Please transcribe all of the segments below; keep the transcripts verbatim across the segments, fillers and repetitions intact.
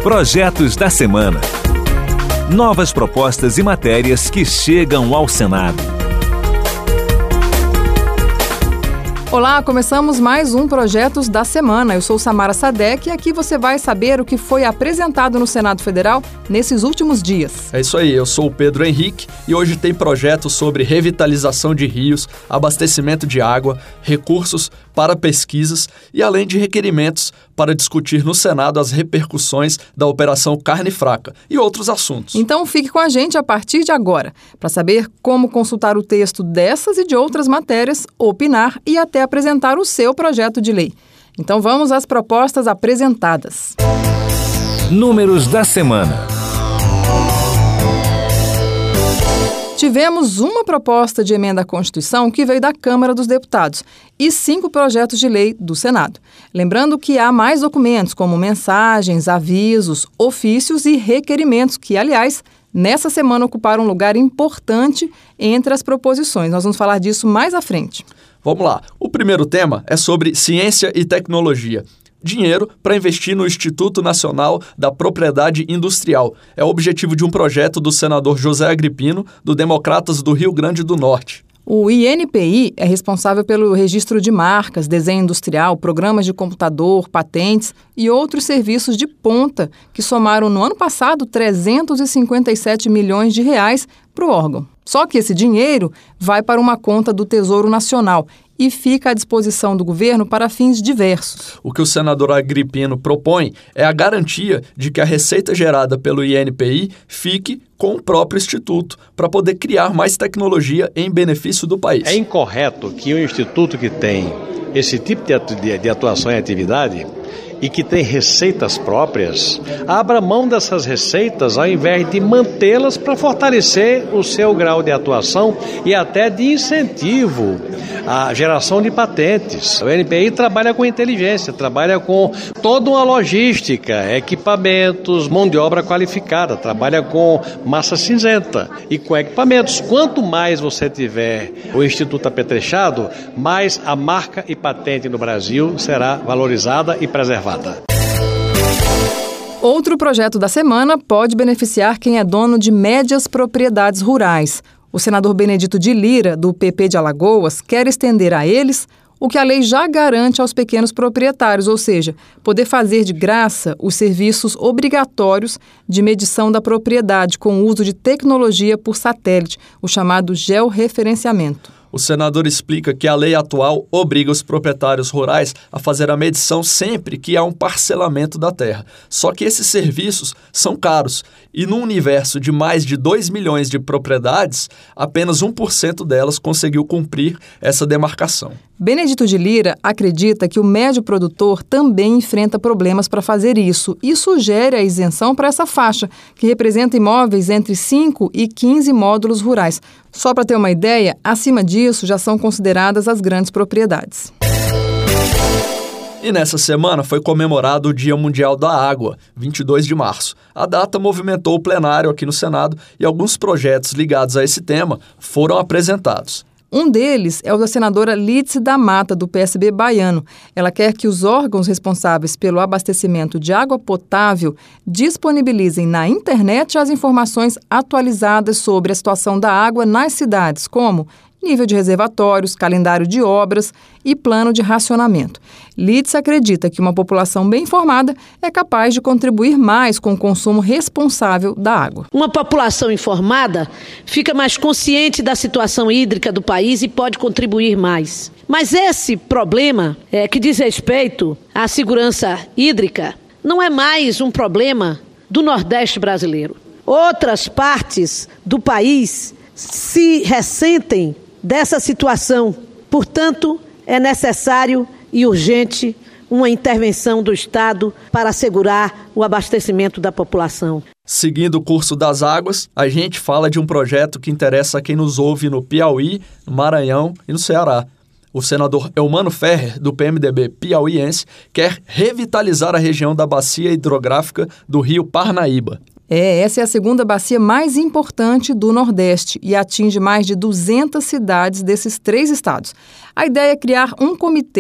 Projetos da Semana. Novas propostas e matérias que chegam ao Senado. Olá, começamos mais um Projetos da Semana. Eu sou Samara Sadek e aqui você vai saber o que foi apresentado no Senado Federal nesses últimos dias. É isso aí, eu sou o Pedro Henrique e hoje tem projetos sobre revitalização de rios, abastecimento de água, recursos para pesquisas e além de requerimentos para discutir no Senado as repercussões da Operação Carne Fraca e outros assuntos. Então fique com a gente a partir de agora para saber como consultar o texto dessas e de outras matérias, opinar e até apresentar o seu projeto de lei. Então vamos às propostas apresentadas. Números da semana. Tivemos uma proposta de emenda à Constituição que veio da Câmara dos Deputados e cinco projetos de lei do Senado. Lembrando que há mais documentos, como mensagens, avisos, ofícios e requerimentos, que, aliás, nessa semana ocuparam um lugar importante entre as proposições. Nós vamos falar disso mais à frente. Vamos lá. O primeiro tema é sobre ciência e tecnologia. Dinheiro para investir no Instituto Nacional da Propriedade Industrial. É o objetivo de um projeto do senador José Agripino, do Democratas do Rio Grande do Norte. O I N P I é responsável pelo registro de marcas, desenho industrial, programas de computador, patentes e outros serviços de ponta que somaram no ano passado trezentos e cinquenta e sete milhões de reais para o órgão. Só que esse dinheiro vai para uma conta do Tesouro Nacional e fica à disposição do governo para fins diversos. O que o senador Agripino propõe é a garantia de que a receita gerada pelo I N P I fique com o próprio Instituto, para poder criar mais tecnologia em benefício do país. É incorreto que um instituto que tem esse tipo de atuação e atividade e que tem receitas próprias, abra mão dessas receitas ao invés de mantê-las para fortalecer o seu grau de atuação e até de incentivo à geração de patentes. O I N P I trabalha com inteligência, trabalha com toda uma logística, equipamentos, mão de obra qualificada, trabalha com massa cinzenta e com equipamentos. Quanto mais você tiver o Instituto apetrechado, mais a marca e patente no Brasil será valorizada e preservada. Outro projeto da semana pode beneficiar quem é dono de médias propriedades rurais. O senador Benedito de Lira, do P P de Alagoas, quer estender a eles o que a lei já garante aos pequenos proprietários, ou seja, poder fazer de graça os serviços obrigatórios de medição da propriedade com o uso de tecnologia por satélite, o chamado georreferenciamento. O senador explica que a lei atual obriga os proprietários rurais a fazer a medição sempre que há um parcelamento da terra. Só que esses serviços são caros e no universo de mais de dois milhões de propriedades, apenas um por cento delas conseguiu cumprir essa demarcação. Benedito de Lira acredita que o médio produtor também enfrenta problemas para fazer isso e sugere a isenção para essa faixa, que representa imóveis entre cinco e quinze módulos rurais. Só para ter uma ideia, acima disso já são consideradas as grandes propriedades. E nessa semana foi comemorado o Dia Mundial da Água, vinte e dois de março. A data movimentou o plenário aqui no Senado e alguns projetos ligados a esse tema foram apresentados. Um deles é o da senadora Lídice da Mata, do P S B baiano. Ela quer que os órgãos responsáveis pelo abastecimento de água potável disponibilizem na internet as informações atualizadas sobre a situação da água nas cidades, como nível de reservatórios, calendário de obras e plano de racionamento. Lídice acredita que uma população bem informada é capaz de contribuir mais com o consumo responsável da água. Uma população informada fica mais consciente da situação hídrica do país e pode contribuir mais. Mas esse problema é, que diz respeito à segurança hídrica não é mais um problema do Nordeste brasileiro. Outras partes do país se ressentem dessa situação. Portanto, é necessário e urgente uma intervenção do Estado para assegurar o abastecimento da população. Seguindo o curso das águas, a gente fala de um projeto que interessa a quem nos ouve no Piauí, no Maranhão e no Ceará. O senador Eumano Ferrer, do P M D B piauiense, quer revitalizar a região da bacia hidrográfica do rio Parnaíba. É, essa é a segunda bacia mais importante do Nordeste e atinge mais de duzentas cidades desses três estados. A ideia é criar um comitê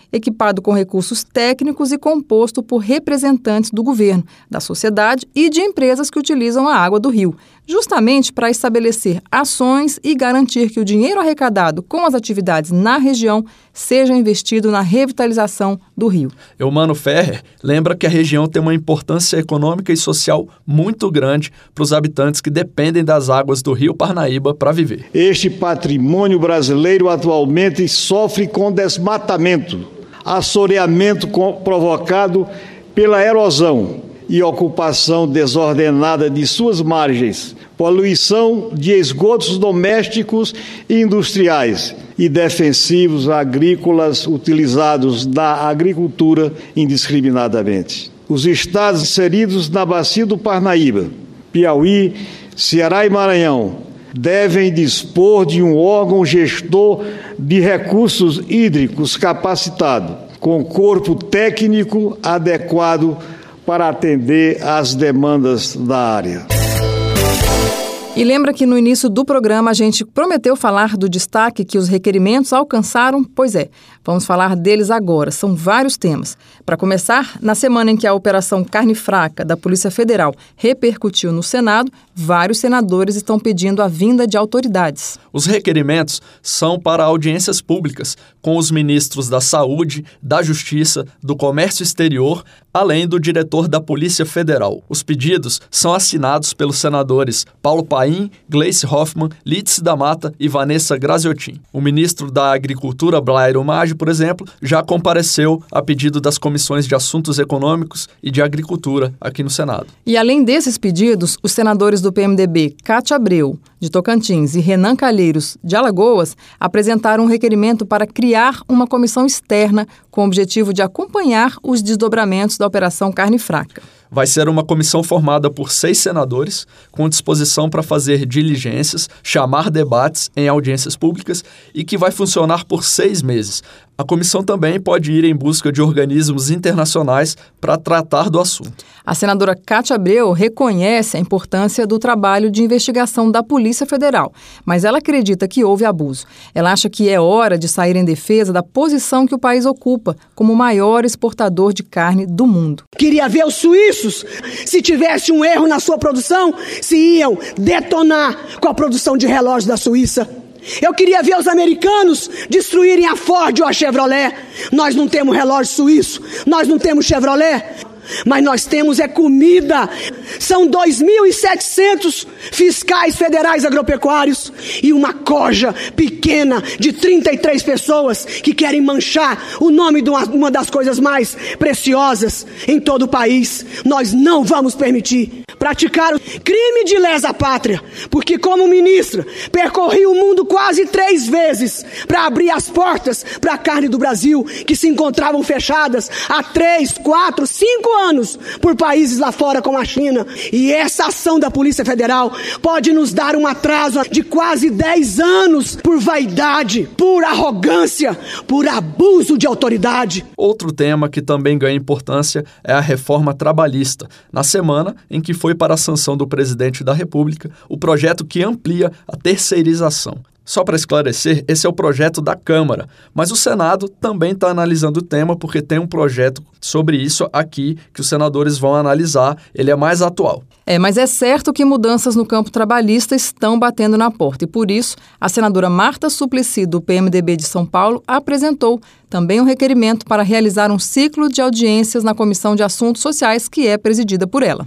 equipado com recursos técnicos e composto por representantes do governo, da sociedade e de empresas que utilizam a água do rio, justamente para estabelecer ações e garantir que o dinheiro arrecadado com as atividades na região seja investido na revitalização do rio. Eumano Ferrer lembra que a região tem uma importância econômica e social muito grande para os habitantes que dependem das águas do rio Parnaíba para viver. Este patrimônio brasileiro atualmente sofre com desmatamento, assoreamento provocado pela erosão e ocupação desordenada de suas margens, poluição de esgotos domésticos e industriais e defensivos agrícolas utilizados na agricultura indiscriminadamente. Os estados inseridos na bacia do Parnaíba, Piauí, Ceará e Maranhão devem dispor de um órgão gestor de recursos hídricos capacitado, com corpo técnico adequado para atender às demandas da área. E lembra que no início do programa a gente prometeu falar do destaque que os requerimentos alcançaram? Pois é, vamos falar deles agora. São vários temas. Para começar, na semana em que a Operação Carne Fraca da Polícia Federal repercutiu no Senado, vários senadores estão pedindo a vinda de autoridades. Os requerimentos são para audiências públicas, com os ministros da Saúde, da Justiça, do Comércio Exterior, além do diretor da Polícia Federal. Os pedidos são assinados pelos senadores Paulo Paim, Gleice Hoffmann, Lídice da Mata e Vanessa Graziotin. O ministro da Agricultura, Blairo Maggi, por exemplo, já compareceu a pedido das comissões de Assuntos Econômicos e de Agricultura aqui no Senado. E além desses pedidos, os senadores do P M D B, Cátia Abreu, de Tocantins, e Renan Calheiros, de Alagoas, apresentaram um requerimento para criar uma comissão externa com o objetivo de acompanhar os desdobramentos da Operação Carne Fraca. Vai ser uma comissão formada por seis senadores, com disposição para fazer diligências, chamar debates em audiências públicas e que vai funcionar por seis meses. A comissão também pode ir em busca de organismos internacionais para tratar do assunto. A senadora Cátia Abreu reconhece a importância do trabalho de investigação da Polícia Federal, mas ela acredita que houve abuso. Ela acha que é hora de sair em defesa da posição que o país ocupa como o maior exportador de carne do mundo. Queria ver os suíços, se tivesse um erro na sua produção, se iam detonar com a produção de relógios da Suíça. Eu queria ver os americanos destruírem a Ford ou a Chevrolet. Nós não temos relógio suíço, nós não temos Chevrolet, mas nós temos é comida. São dois mil e setecentos fiscais federais agropecuários e uma coja pequena de trinta e três pessoas que querem manchar o nome de uma, uma das coisas mais preciosas em todo o país. Nós não vamos permitir praticar o crime de lesa pátria, porque como ministra percorri o mundo quase três vezes para abrir as portas para a carne do Brasil, que se encontravam fechadas há três, quatro, cinco anos por países lá fora como a China. E essa ação da Polícia Federal pode nos dar um atraso de quase dez anos por vaidade, por arrogância, por abuso de autoridade. Outro tema que também ganha importância é a reforma trabalhista, na semana em que foi para a sanção do presidente da República o projeto que amplia a terceirização. Só para esclarecer, esse é o projeto da Câmara, mas o Senado também está analisando o tema porque tem um projeto sobre isso aqui que os senadores vão analisar, ele é mais atual. É, mas é certo que mudanças no campo trabalhista estão batendo na porta e, por isso, a senadora Marta Suplicy, do P M D B de São Paulo, apresentou também um requerimento para realizar um ciclo de audiências na Comissão de Assuntos Sociais, que é presidida por ela.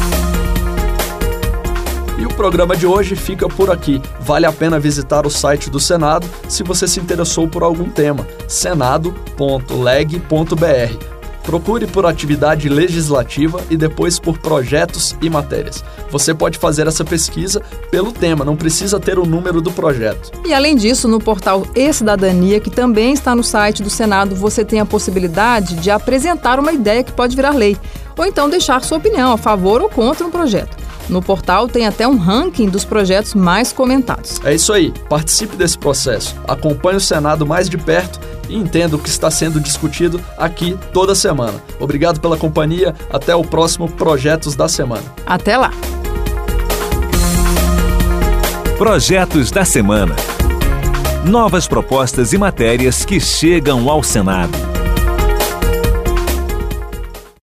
E o programa de hoje fica por aqui. Vale a pena visitar o site do Senado se você se interessou por algum tema, senado ponto leg ponto br. Procure por atividade legislativa e depois por projetos e matérias. Você pode fazer essa pesquisa pelo tema, não precisa ter o número do projeto. E além disso, no portal E-Cidadania, que também está no site do Senado, você tem a possibilidade de apresentar uma ideia que pode virar lei, ou então deixar sua opinião a favor ou contra um projeto. No portal tem até um ranking dos projetos mais comentados. É isso aí, participe desse processo, acompanhe o Senado mais de perto e entenda o que está sendo discutido aqui toda semana. Obrigado pela companhia, até o próximo Projetos da Semana. Até lá! Projetos da Semana. Novas propostas e matérias que chegam ao Senado.